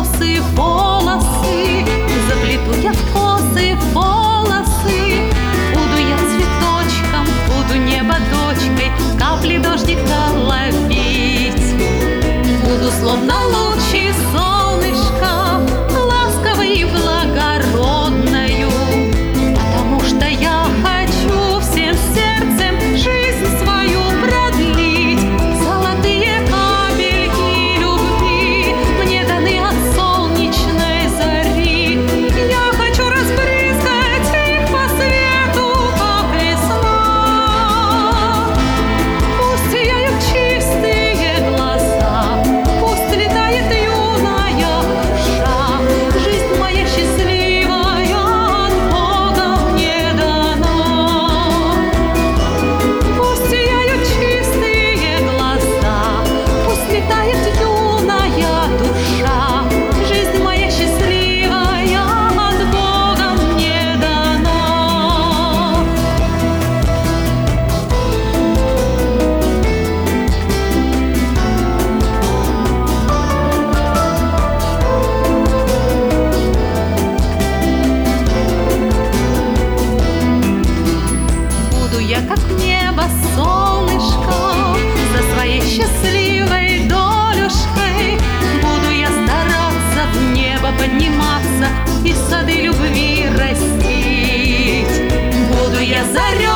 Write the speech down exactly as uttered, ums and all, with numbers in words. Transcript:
косы волосы, заплету я в косы волосы. Буду я цветочком, буду небо дочкой, капли дождика ловить. Буду словно лучи солнышка, ласковой и благородною, потому что я хочу всем сердцем жизнь свою продлить. Золотые капельки любви мне даны от солнечной зари. Я хочу разбрызгать их по свету, как весна. Пусть сияют чистые глаза, пусть летает юная душа. Жизнь моя счастливая от Бога мне дана. Пусть сияют чистые глаза, пусть летает юная душа. Жизнь моя счастливая от Бога мне дана. Буду я как небо солнышко, за своей счастливой долюшкой. Буду я стараться в небо подниматься и сады любви растить. Буду я зарей